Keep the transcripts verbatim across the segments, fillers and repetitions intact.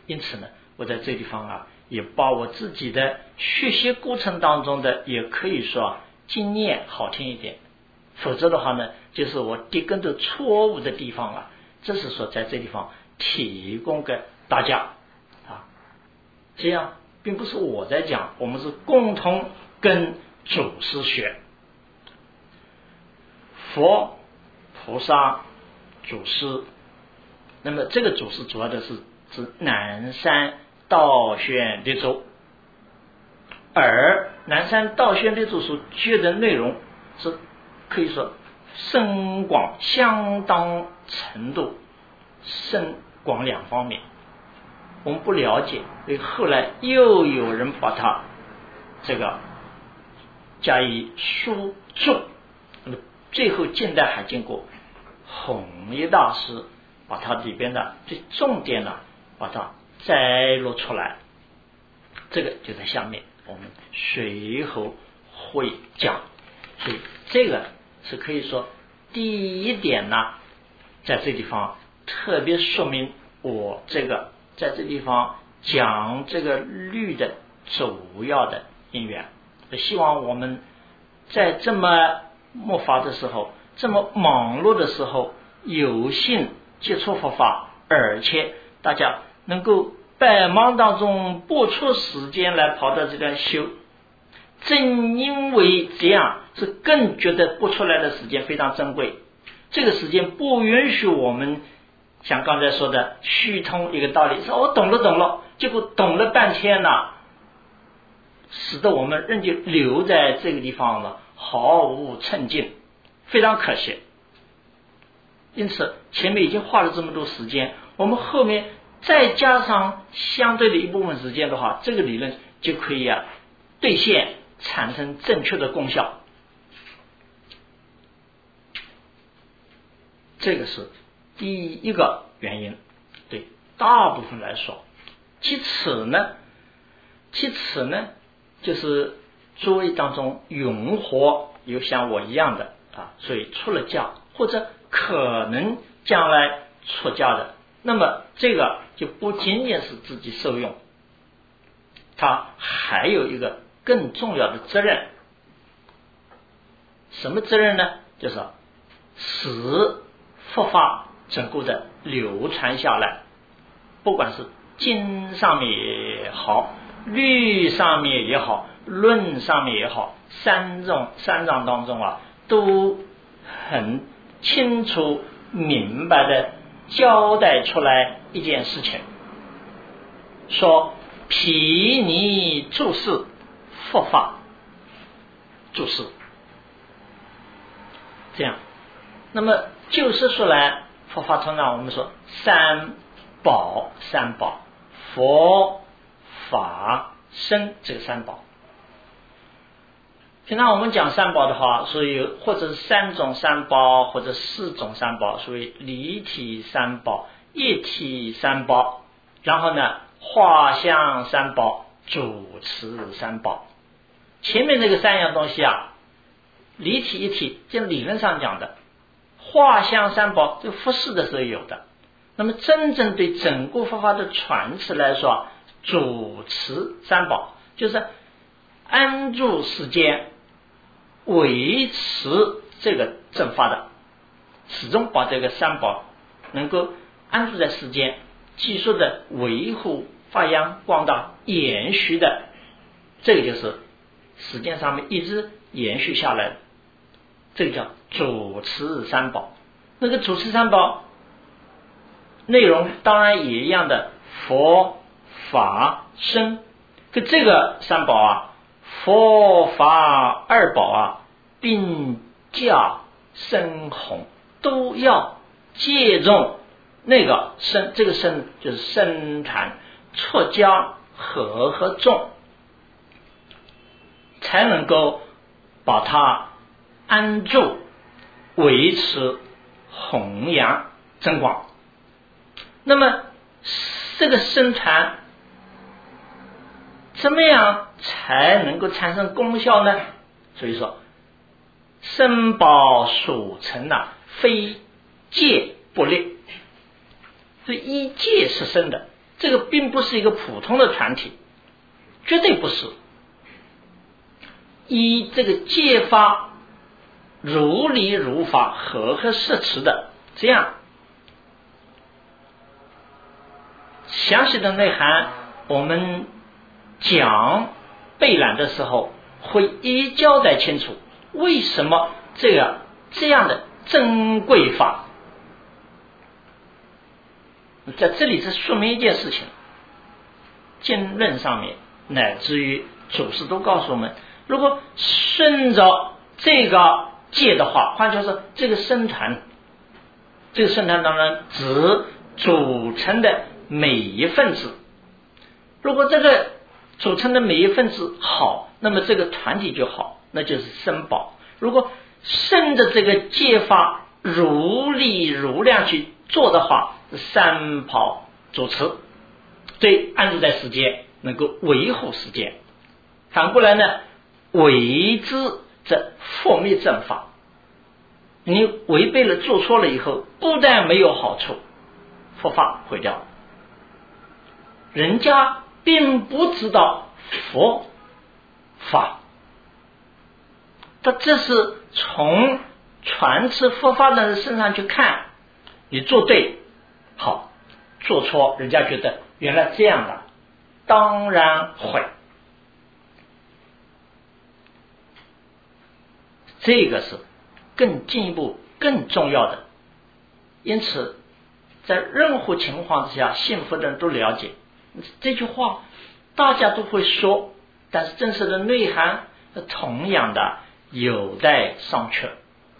因此呢，我在这地方啊，也把我自己的学习过程当中的，也可以说啊，经验好听一点，否则的话呢，就是我跌跟的错误的地方啊，这是说在这地方提供给大家啊，这样并不是我在讲，我们是共同跟祖师学，佛、菩萨、祖师。那么这个祖师主要的是指南山道宣律祖，而南山道宣律祖所具的内容是可以说深广相当程度深广两方面，我们不了解，所以后来又有人把它这个加以输注，那么最后近代还经过弘一大师把它里边的最重点呢，把它摘录出来，这个就在下面我们随后会讲。所以这个是可以说第一点呢，在这地方特别说明我这个在这地方讲这个律的主要的因缘。希望我们在这么末法的时候，这么忙碌的时候，有幸接触佛法，而且大家能够百忙当中拨出时间来跑到这边修，正因为这样，是更觉得拨出来的时间非常珍贵。这个时间不允许我们像刚才说的虚通一个道理，说我懂了懂了，结果懂了半天呢，使得我们仍旧留在这个地方了，毫无沉静，非常可惜。因此前面已经花了这么多时间，我们后面再加上相对的一部分时间的话，这个理论就可以啊兑现，产生正确的功效。这个是第一个原因，对大部分来说。其次呢其次呢就是诸位当中永活有像我一样的啊，所以出了家或者可能将来出家的，那么这个就不仅仅是自己受用，他还有一个更重要的责任。什么责任呢？就是使佛法整个的流传下来，不管是经上面也好，律上面也好，论上面也好，三种三章当中啊，都很清楚明白的交代出来一件事情，说毗尼注释佛法注释，这样。那么就是说来，佛法通常我们说三宝，三宝佛法僧，这个三宝。平常我们讲三宝的话，所以或者是三种三宝，或者四种三宝，所谓离体三宝、一体三宝，然后呢画像三宝、主持三宝。前面那个三样东西啊，离体一体，这理论上讲的，画像三宝这复试的时候有的。那么真正对整个佛法的传持来说，主持三宝就是安住世间，维持这个正法的，始终把这个三宝能够安住在世间，继续的维护、发扬光大、延续的，这个就是时间上面一直延续下来的，这个叫主持三宝。那个主持三宝内容当然也一样的，佛法僧。可这个三宝啊，佛法二宝啊，并驾深弘，都要借重那个僧，这个僧就是僧坛出家和合众，才能够把它安住、维持、弘扬、增广。那么这个僧坛怎么样才能够产生功效呢？所以说僧宝属成啊，非戒不立，所以依戒是僧的， 这个并不是一个普通的团体，绝对不是。以这个戒法如理如法，和合摄持的这样详细的内涵，我们讲备览的时候会一交代清楚，为什么这个这样的珍贵法。在这里是说明一件事情，经论上面乃至于祖师都告诉我们，如果顺着这个戒的话，换句话说，这个僧团，这个僧团当然指组成的每一分子，如果这个组成的每一分子好，那么这个团体就好，那就是僧宝。如果顺着这个戒法如理如量去做的话，三宝主持，对安住在世间，能够维护世间。反过来呢，违之则覆灭正法。你违背了做错了以后，不但没有好处，佛法毁掉，人家并不知道佛法，他这是从传持佛法的人身上去看，你做对好，做错人家觉得原来这样的，当然会。这个是更进一步更重要的。因此在任何情况之下，信佛的人都了解这句话，大家都会说，但是真实的内涵同样的有待商榷。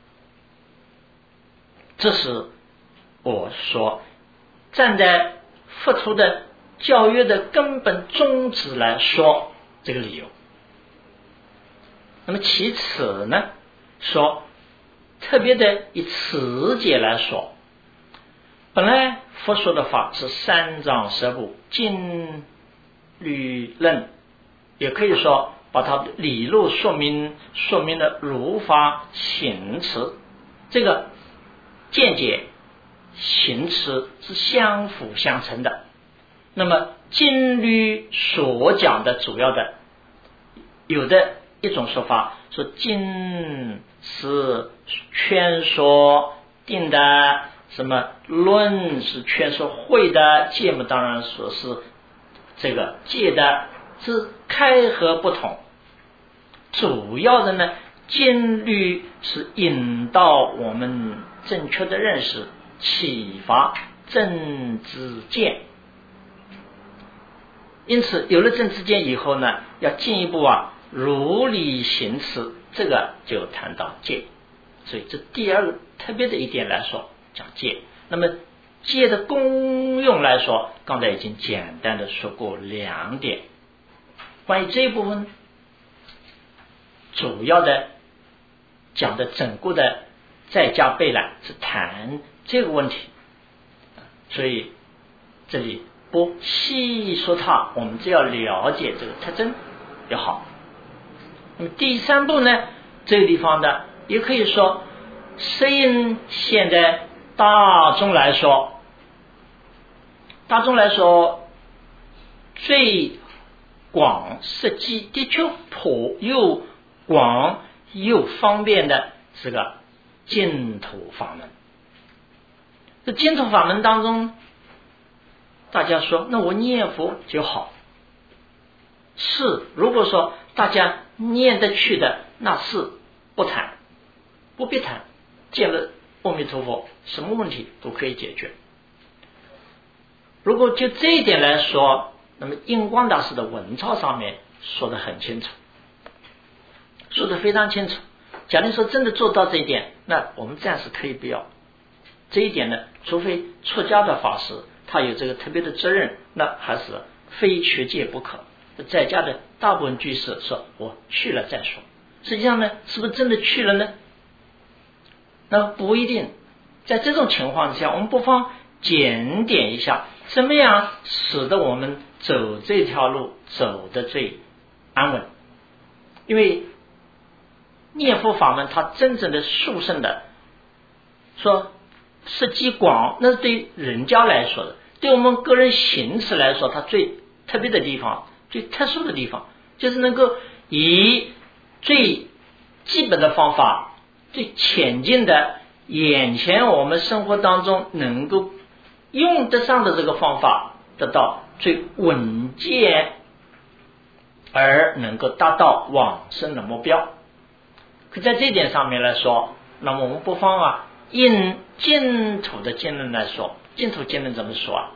这是我说站在佛陀的教育的根本宗旨来说这个理由。那么其次呢，说特别的以持戒来说，本来佛说的法是三藏十部经律论，也可以说把它的理路说明说明了如法行持，这个见解行持是相辅相成的。那么经律所讲的主要的，有的一种说法说经是劝说定的，什么论是劝说会的，戒嘛当然说是这个戒的，是开合不同。主要的呢，经律是引导我们正确的认识，启发正知见。因此有了正知见以后呢，要进一步啊如理行持，这个就谈到戒。所以这第二个特别的一点来说讲戒。那么戒的功用来说，刚才已经简单的说过两点。关于这一部分主要的讲的整个的在家备览是谈这个问题，所以这里不细说它，我们只要了解这个特征就好。那么第三步呢，这个地方的也可以说适应现在大众来说，大众来说最广实际的确颇又广又方便的是个净土法门。这净土法门当中，大家说那我念佛就好，是如果说大家念得去的，那是不谈，不必谈，见了阿弥陀佛什么问题都可以解决。如果就这一点来说，那么印光大师的文钞上面说得很清楚，说得非常清楚。假如说真的做到这一点，那我们暂时可以不要这一点呢，除非出家的法师他有这个特别的责任，那还是非学戒不可。在家的大部分居士说我去了再说，实际上呢是不是真的去了呢？那不一定。在这种情况下，我们不妨检点一下，怎么样使得我们走这条路走得最安稳。因为念佛法门它真正的殊胜的说实际广，那是对人家来说的， 对我们个人行持来说，它最特别的地方，最特殊的地方，就是能够以最基本的方法，最浅近的眼前我们生活当中能够用得上的这个方法，得到最稳健而能够达到往生的目标。可在这点上面来说，那么我们不妨啊，因净土的经论来说，净土经论怎么说啊？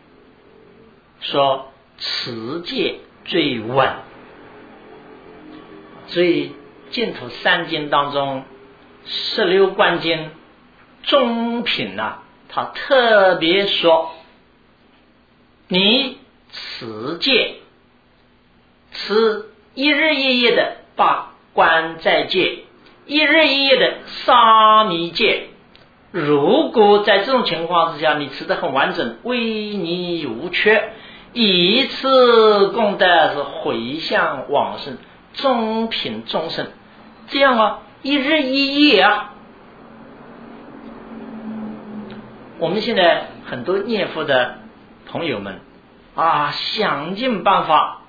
说持戒最稳。所以净土三经当中，十六观经中品啊，他特别说，你持戒，持一日一夜的八关斋戒，一日一夜的沙弥戒。如果在这种情况之下，你持得很完整，威尼无缺，以此功德是回向往生，中品终身，这样啊，一日一夜啊。我们现在很多念佛的朋友们啊，想尽办法，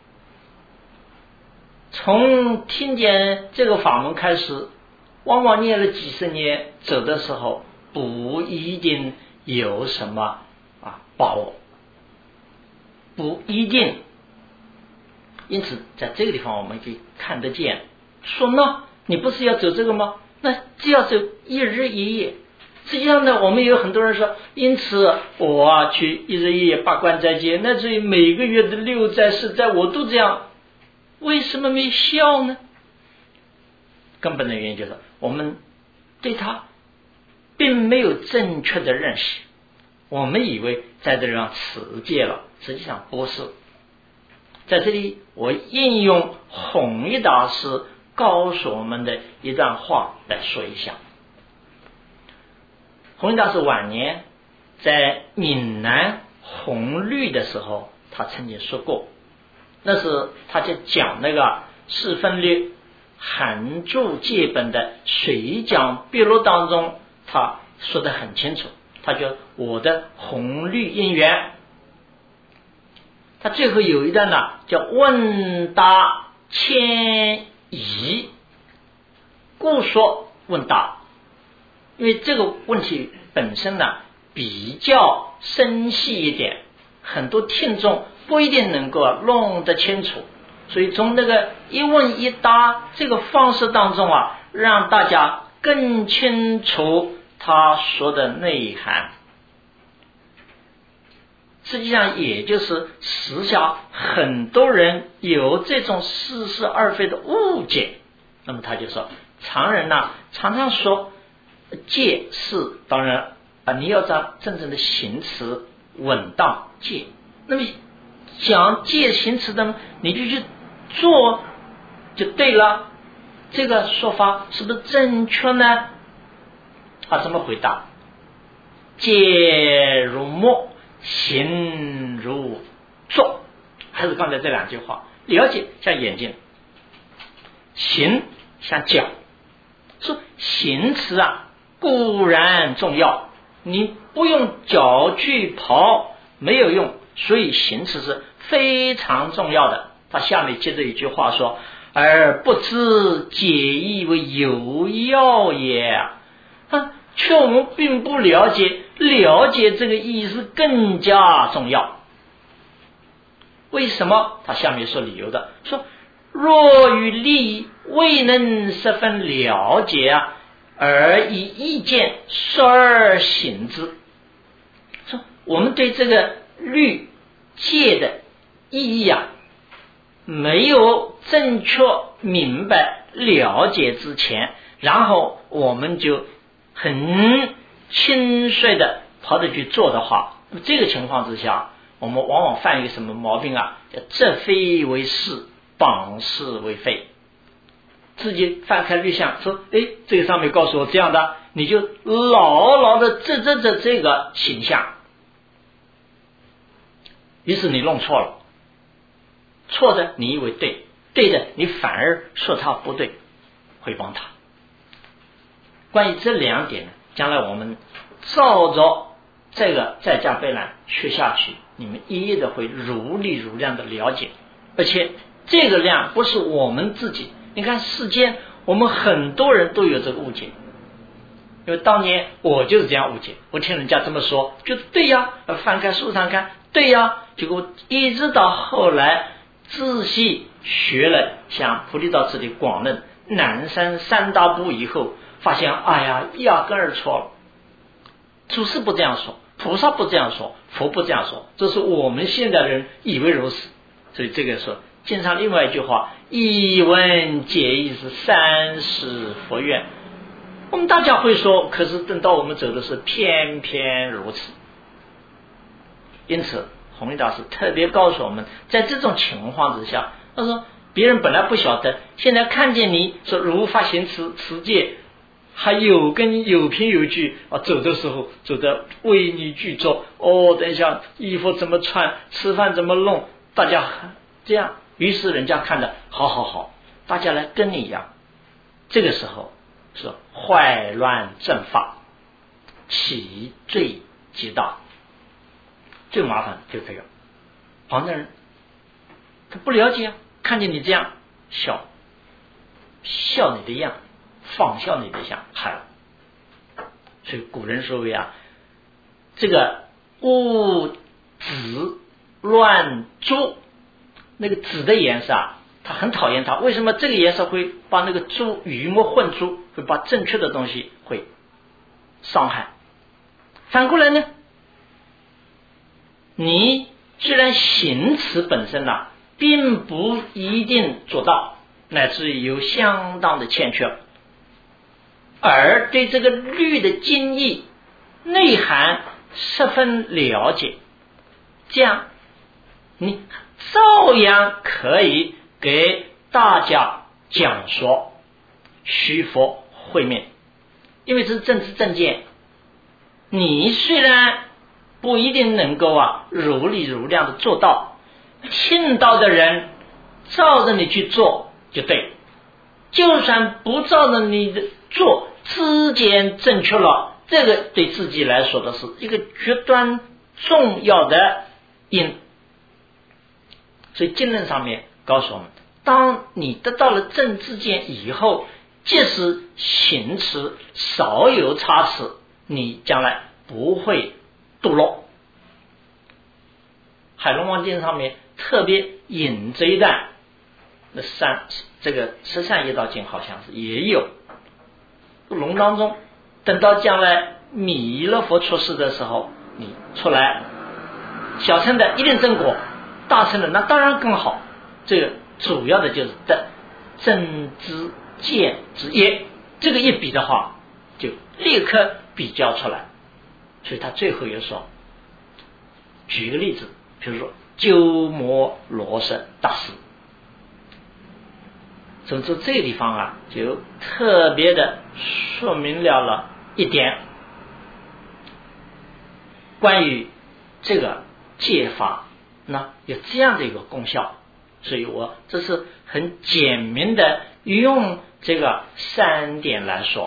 从听见这个法门开始，往往念了几十年，走的时候不一定有什么啊把握，不一定。因此在这个地方我们可以看得见，说呢，你不是要走这个吗？那只要走一日一夜。实际上呢，我们有很多人说，因此我啊去一日一夜八关斋戒，那至于每个月的六斋四斋我都这样，为什么没效呢？根本的原因就是我们对它并没有正确的认识，我们以为在这里上持戒了，实际上不是。在这里我应用弘一大师告诉我们的一段话来说一下。弘一大师晚年在闽南弘律的时候，他曾经说过，那是他就讲那个四分律函注戒本的水讲笔录当中，他说得很清楚，他就我的弘律因缘。他最后有一段呢，叫问答迁移，故说问答。因为这个问题本身呢比较深细一点，很多听众不一定能够弄得清楚，所以从那个一问一答这个方式当中啊，让大家更清楚他说的内涵。实际上也就是时下很多人有这种似是而非的误解。那么他就说，常人呢、啊、常常说戒是当然啊，你要让真正的行持稳当戒，那么讲戒行持的，你就去做就对了，这个说法是不是正确呢？他怎么回答？戒如默，行如坐，还是刚才这两句话。了解像眼睛，行像脚。说行持啊固然重要，你不用脚去跑没有用，所以行持是非常重要的。他下面接着一句话说，而不知解义为有要也啊，却我们并不了解，了解这个意思更加重要。为什么？他下面说理由的，说若与利未能十分了解啊，而以意见说而行之。说我们对这个律戒的意义啊，没有正确明白了解之前，然后我们就很轻率的跑着去做的话，那么这个情况之下，我们往往犯一个什么毛病啊？叫这非为是，绑是为非。自己翻开律相说，诶，这个上面告诉我这样的，你就牢牢的执着着这个形象，于是你弄错了，错的你以为对，对的你反而说他不对，回谤他。关于这两点呢，将来我们照着这个在家备览学下去，你们一一的会如理如量的了解，而且这个量不是我们自己，你看世间我们很多人都有这个误解，因为当年我就是这样误解，我听人家这么说觉得对呀，翻开书上看对呀，结果一直到后来仔细学了像菩提道次第广论南山三大部以后，发现哎呀压根儿错了，祖师不这样说，菩萨不这样说，佛不这样说，这是我们现代人以为如此。所以这个说经常另外一句话，一闻解义是三世佛愿，我们大家会说，可是等到我们走的是偏偏如此。因此弘一大师特别告诉我们，在这种情况之下，他说别人本来不晓得，现在看见你说如法行持持戒，还有跟你有凭有据啊，走的时候走的为你具足哦，等一下衣服怎么穿，吃饭怎么弄，大家这样，于是人家看的好好好，大家来跟你一样。这个时候是坏乱正法，其罪极大。最麻烦就这个，旁的人他不了解啊，看见你这样笑，笑你的样，仿效你的样，害了。所以古人说为啊，这个污紫乱珠，那个紫的颜色啊，他很讨厌它。为什么这个颜色会把那个珠鱼目混珠，会把正确的东西会伤害？反过来呢，你虽然行持本身啊，并不一定做到，乃至于有相当的欠缺，而对这个律的精义内涵十分了解，这样你照样可以给大家讲说虚佛会面。因为这是正知正见，你虽然不一定能够啊如理如量的做到，听到的人照着你去做就对，就算不照着你的做，知见正确了，这个对自己来说的是一个绝端重要的因。所以经论上面告诉我们，当你得到了正知见以后，即使行持少有差池，你将来不会堕落。海龙王经上面特别引这一段，那三这个十善业道经好像是也有。龙当中，等到将来弥勒佛出世的时候，你出来，小乘的一定正果，大乘的那当然更好。这个主要的就是得正知见之业，这个一比的话，就立刻比较出来。所以他最后又说，举一个例子，比如说鸠摩罗什大师。总之这个地方啊，就特别的说明了了一点，关于这个戒法那有这样的一个功效。所以我这是很简明的用这个三点来说。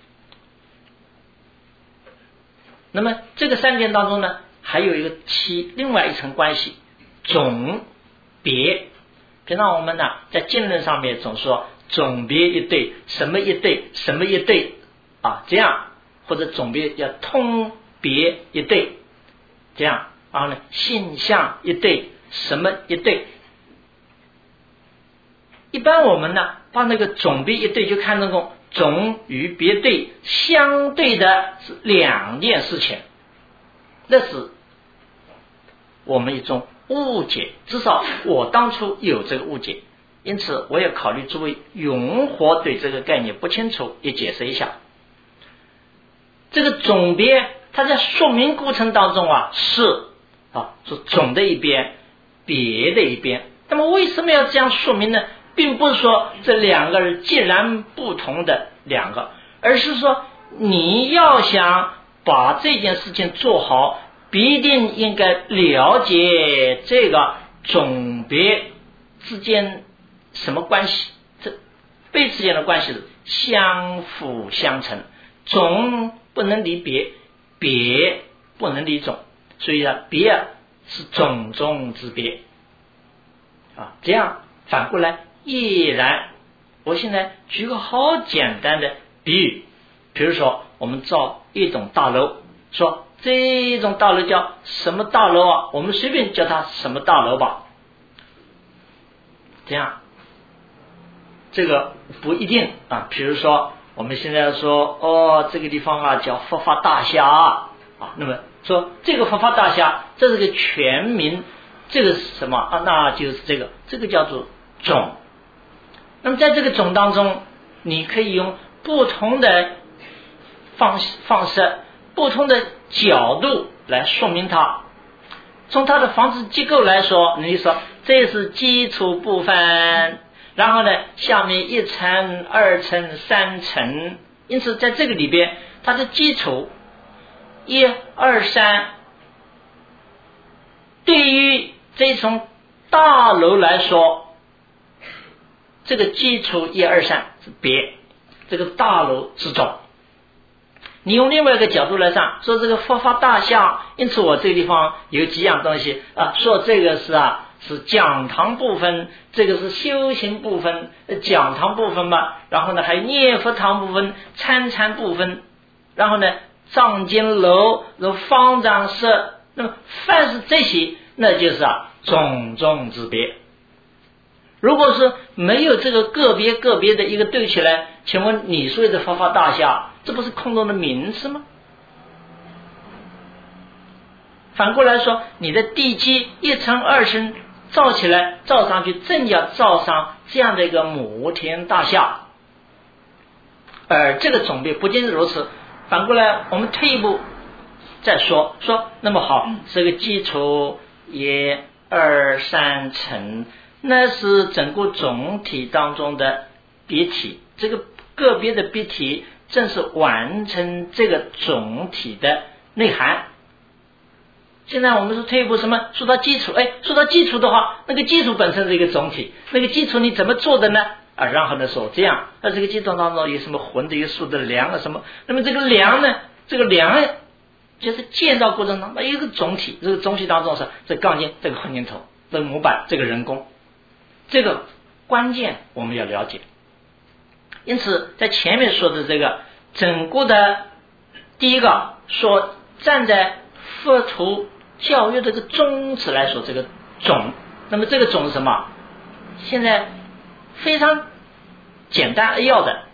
那么这个三点当中呢，还有一个其另外一层关系，总别。平常我们呢在经论上面总说总别一对，什么一对，什么一对啊，这样，或者总别要通别一对，这样，然后呢性相一对，什么一对。一般我们呢把那个总别一对就看成种总与别对相对的是两件事情，那是我们一种误解，至少我当初有这个误解，因此我也考虑诸位永活对这个概念不清楚，也解释一下。这个总别它在说明过程当中啊是啊是总的一边，别的一边。那么为什么要这样说明呢？并不是说这两个人截然不同的两个，而是说你要想把这件事情做好，必定应该了解这个总别之间什么关系，这别之间的关系是相辅相成，总不能离别，别不能离种，所以啊，别是种中之别啊。这样反过来亦然。我现在举个好简单的比喻，比如说我们造一栋大楼，说这种大楼叫什么大楼啊？我们随便叫它什么大楼吧。这样，这个不一定啊。比如说我们现在说哦，这个地方啊叫佛法大厦啊，那么说这个佛法大厦，这是个全名，这个是什么啊？那就是这个，这个叫做种。那么在这个种当中，你可以用不同的方方式、不同的角度来说明它。从它的房子结构来说，你说这是基础部分，然后呢，下面一层、二层、三层，因此在这个里边，它的基础一二三，对于这种大楼来说，这个基础一二三是别，这个大楼之种。你用另外一个角度来上，说这个佛法大厦，因此我这个地方有几样东西啊，说这个是啊是讲堂部分，这个是修行部分，讲堂部分嘛，然后呢还有念佛堂部分、参禅部分，然后呢藏经楼、方丈室，那么凡是这些，那就是啊种种之别。如果是没有这个个别个别的一个对起来，请问你说的佛法大厦，这不是空洞的名词吗？反过来说，你的地基一层二层造起来，造上去正要造上这样的一个摩天大厦，而这个种别不仅如此，反过来我们退一步再说说，那么好，这个基础一二三层，那是整个总体当中的别体，这个个别的别体正是完成这个总体的内涵。现在我们说退一步什么？说到基础，哎，说到基础的话，那个基础本身是一个总体，那个基础你怎么做的呢？啊，然后呢说这样，那这个基础当中有什么混的、有素的、梁啊什么？那么这个梁呢，这个梁就是建造过程当中有一个总体，这个总体当中是这钢筋、这个混凝土、这个模板、这个人工。这个关键我们要了解，因此在前面说的这个整个的第一个说站在佛陀教育这个宗旨来说，这个种，那么这个种是什么？现在非常简单扼要的，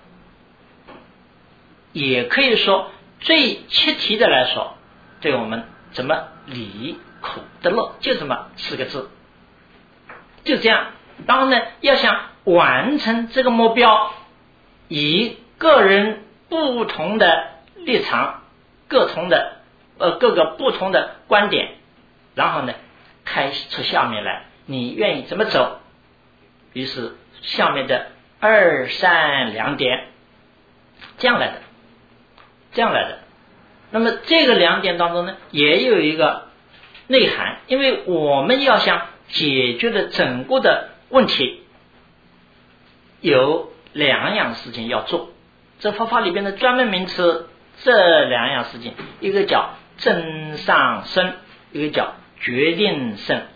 也可以说最切题的来说，对我们怎么离苦得乐，就这么四个字，就这样。然后呢，要想完成这个目标，以个人不同的立场、各同的呃各个不同的观点，然后呢开出下面来，你愿意怎么走？于是下面的二三两点，这样来的，这样来的。那么这个两点当中呢，也有一个内涵，因为我们要想解决的整个的问题，有两样事情要做。这佛法里边的专门名词，这两样事情，一个叫真上身，一个叫决定胜。